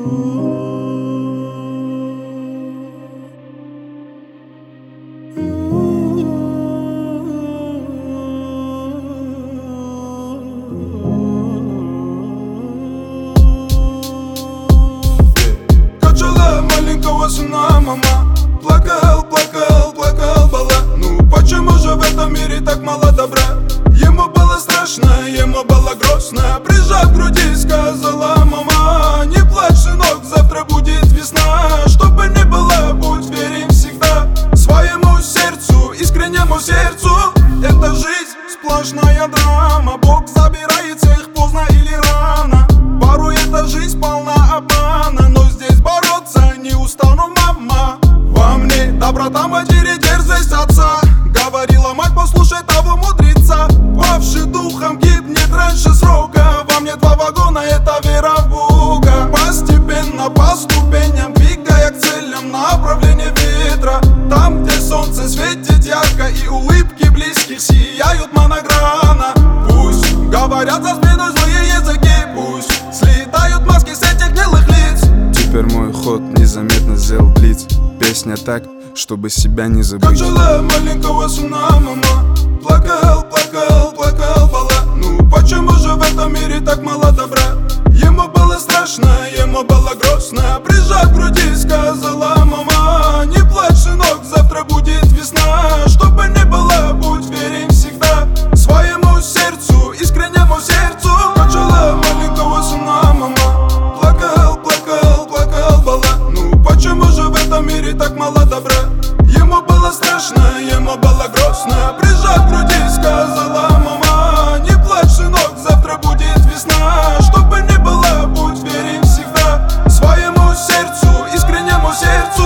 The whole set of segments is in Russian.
Качала маленького сына мама, плакал, плакал, плакал бала. Ну почему же в этом мире так мало добра? Ему было страшно, ему было грустно. Прижав к груди, сказала мама: не плачь, сынок, завтра будет весна. Чтобы не было, будь верен всегда своему сердцу, искреннему сердцу. Это жизнь, сплошная драма. Бог забирает всех поздно или рано. Порой эта жизнь полна обмана, но здесь бороться не устану, мама. Во мне доброта матери, дерзость отца. Говорила мать, послушай того мудреца. Павший духом гибнет раньше срока. Во мне 2 вагона, это вера в Бога. Постепенно, по ступеням, двигая к целям, направление ветра. Там, где солнце светит ярко и улыбки близких сияют моногранно. Пусть говорят за спиной злые языки, пусть слетают маски с этих гнилых лиц. Теперь мой ход незаметно сделал блиц. Песня так, чтобы себя не забыть. Качала маленького сына мама, плакал, плакал, плакал бала. Ну почему же в этом мире так мало добра? Ему было страшно, ему было грустно. Прижав к груди, сказала мама: не плачь, сынок, завтра будет весна. Чтобы не было, будь верен всегда своему сердцу, искреннему сердцу. Качала маленького сына мама, плакал, плакал, плакал бала. Ну почему же в этом мире так мало добра? Ему было страшно, ему было грустно. Прижав к груди, сказала мама: не плачь, сынок, завтра будет весна. Чтобы не было, будь верен всегда своему сердцу, искреннему сердцу.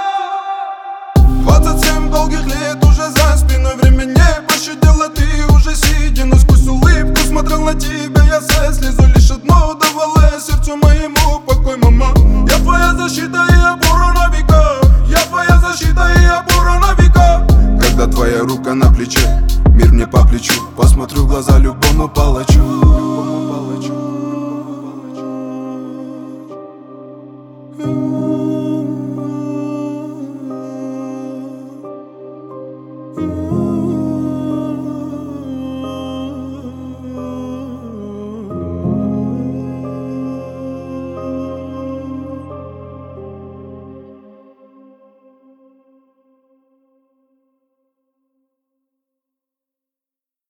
27 долгих лет уже за спиной, время не пощадило, ты уже сидя. Но сквозь улыбку смотрел на тебя я со слезу. Лишь одно давало сердцу моему покой, мама. Я твоя защита и опора на века. Я твоя защита и опора на века. Когда твоя рука на плече, мир мне по плечу. Посмотрю в глаза любому палачу.